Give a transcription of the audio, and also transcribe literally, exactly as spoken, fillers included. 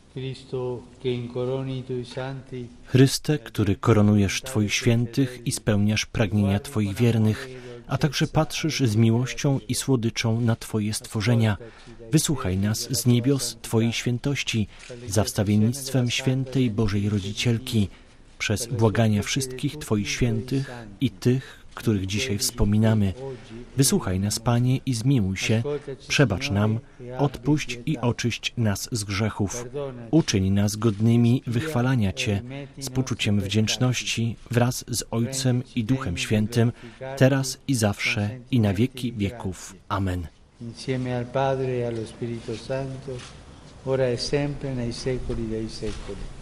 Chryste, który koronujesz Twoich świętych i spełniasz pragnienia Twoich wiernych, a także patrzysz z miłością i słodyczą na Twoje stworzenia. Wysłuchaj nas z niebios Twojej świętości, za wstawiennictwem świętej Bożej Rodzicielki, przez błagania wszystkich Twoich świętych i tych, których dzisiaj wspominamy. Wysłuchaj nas, Panie, i zmiłuj się, przebacz nam, odpuść i oczyść nas z grzechów. Uczyń nas godnymi wychwalania Cię z poczuciem wdzięczności wraz z Ojcem i Duchem Świętym, teraz i zawsze i na wieki wieków. Amen. Insieme al Padre e allo Spirito Santo, ora e sempre nei secoli dei secoli.